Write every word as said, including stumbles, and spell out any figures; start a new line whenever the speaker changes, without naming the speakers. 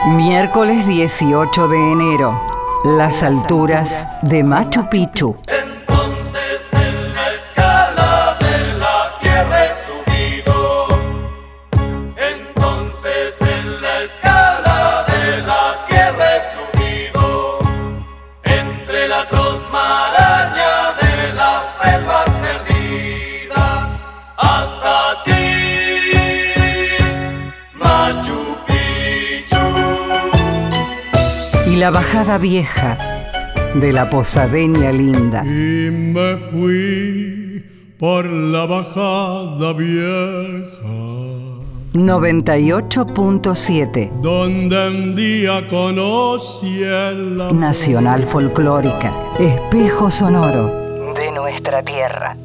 Miércoles dieciocho de enero, las alturas de Machu Picchu.
Entonces en la escala de la tierra he subido. Entonces en la escala de la tierra he subido. Entre la atroz maraña de las selvas perdidas hasta ti, Machu Picchu.
Y la bajada vieja de la Posadeña linda.
Y me fui por la bajada vieja,
noventa y ocho punto siete.
donde un día conocí el amor.
Nacional Folclórica, espejo sonoro de nuestra tierra.